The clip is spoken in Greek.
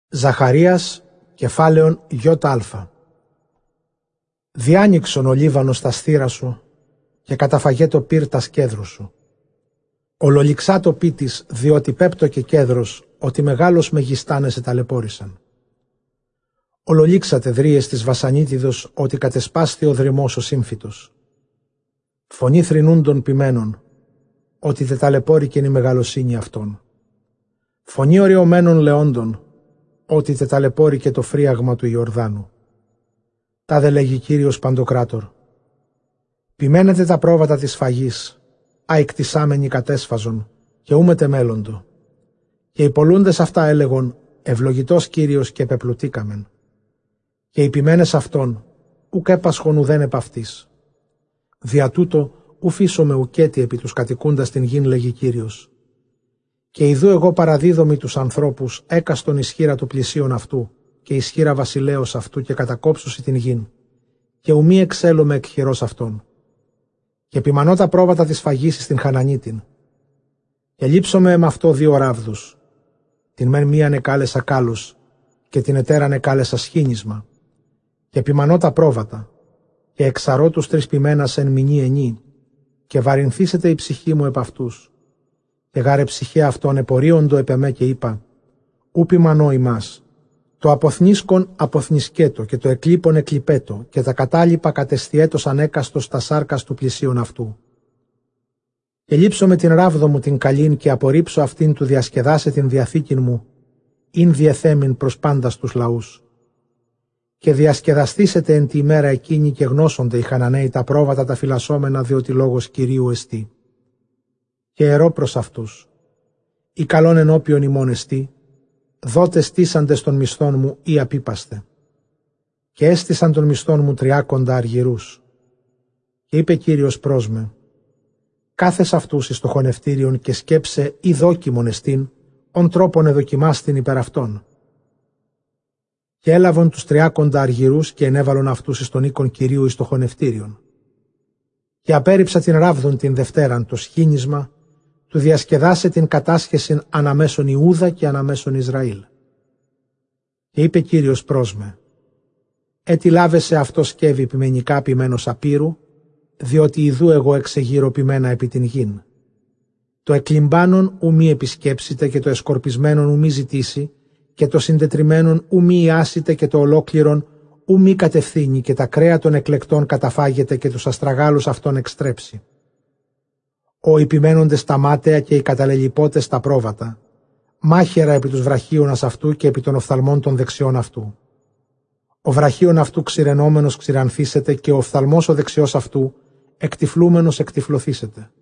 Ζαχαρίας, κεφάλαιον Ι. Διάνοιξον ο Λίβανος τα στήρα σου και καταφαγέ το πύρ τα σκέδρου σου. Ολολιξά το πίτης, διότι πέπτο και κέδρος, ότι μεγάλος μεγιστάνεσαι ταλαιπώρησαν. Ολολίξατε δρύες της βασανίτιδος, ότι κατεσπάστη ο δρυμός ο σύμφυτος. Φωνή θρηνούντων ποιμένων, ότι τε ταλαιπώρηκεν η μεγαλοσύνη αυτών. Φωνή οριωμένων λεόντων, ότι τε ταλαιπώρηκε το φρίαγμα του Ιορδάνου. Τάδε λέγει Κύριος Παντοκράτορ. Ποιμένετε τα πρόβατα της φαγής, αϊκτισάμενοι κατέσφαζον, και ούμετε μέλλοντο. Και οι πολλούντες αυτά έλεγον, ευλογητός Κύριος και πεπλουτήκαμεν. Και οι ποιμένες αυτών, ουκ έπασχον ουδέν επ' αυτής. Δια τούτο, ου φύσομαι ουκέτι επί τους κατοικούντας την γην, λέγει Κύριος. Και ιδού εγώ παραδίδωμι τους ανθρώπους έκαστον ισχύρα του πλησίον αυτού και ισχύρα βασιλέως αυτού και κατακόψουσι την γην, και ουμή εξέλωμε εκ χειρός αυτών. Και επιμανώ τα πρόβατα της φαγής στην Χανανίτην. Και λείψομαι με αυτό 2 ράβδους. Την μεν μίαν εκάλεσα κάλους και την ετέραν εκάλεσα σχήνισμα. Και επιμανώ τα πρόβατα και εξαρώ τους 3 ποιμένας εν μηνύ ενή, και βαρυνθήσετε η ψυχή μου επ' αυτούς. Και γάρε ψυχέ αυτών επορίοντο επ' εμέ και είπα, ου ποιμανώ ημάς, το αποθνίσκον αποθνισκέτο και το εκλείπον εκλειπέτο και τα κατάλοιπα κατεστιέτος ανέκαστος τα σάρκας του πλησίον αυτού. Και λείψω με την ράβδο μου την καλήν και απορρίψω αυτήν του διασκεδάσε την διαθήκην μου, ειν διεθέμην προς πάντας τους λαούς. Και διασκεδαστήσετε εν τη ημέρα εκείνη και γνώσονται οι Χαναναίοι τα πρόβατα τα φυλασσόμενα, διότι λόγος Κυρίου εστί. Και ερώ προς αυτούς, οι καλών ενώπιον ημών εστί, δότε στήσαντες των μισθών μου ή απίπαστε. Και έστησαν των μισθών μου 30 αργυρούς. Και είπε Κύριος προς με, κάθες αυτούς εις το χωνευτήριον και σκέψε ή δόκιμον εστίν, ον τρόπον εδοκιμάστην υπερ αυτών. Και έλαβον τους 30 αργυρούς και ενέβαλον αυτούς εις τον οίκον Κυρίου εις το χωνευτήριον. Και απέρριψα την ράβδον την Δευτέραν το σχήνισμα, του διασκεδάσε την κατάσχεσιν αναμέσων Ιούδα και αναμέσων Ισραήλ. Και είπε Κύριος προς με, έτι λάβεσαι αυτό σκεύη ποιμενικά ποιμένος απείρου, διότι ιδού εγώ εξεγείρω ποιμένα επί την γην. Το εκλυμπάνον ου μη επισκέψετε και το εσκορπισμένον ου μη ζητήσει, και το συντετριμένον ου μη ιάσετε και το ολόκληρον ου μη κατευθύνει, και τα κρέα των εκλεκτών καταφάγεται και τους αστραγάλους αυτών εξτρέψει. Ο υπημένοντες τα μάταια και οι καταλελιπώτες τα πρόβατα, μάχαιρα επί τους βραχίωνας αυτού και επί των οφθαλμών των δεξιών αυτού. Ο βραχίων αυτού ξηρενόμενος ξηρανθήσεται και ο οφθαλμός ο δεξιός αυτού εκτυφλούμενος εκτυφλωθήσεται.